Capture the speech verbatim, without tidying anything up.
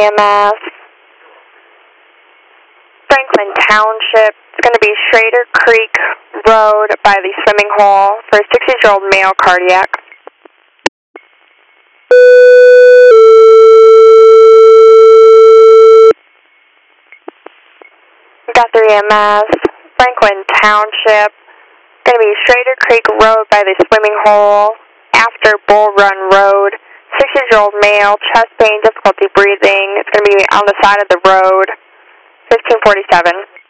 E M S. Franklin Township. It's going to be Schrader Creek Road by the swimming hole for a sixty-year-old male cardiac. Got three E M S. Franklin Township. Going to be Schrader Creek Road by the swimming hole after Bull Run Road. sixty-year-old male, chest pain, difficulty breathing. It's going to be on the side of the road. fifteen forty-seven.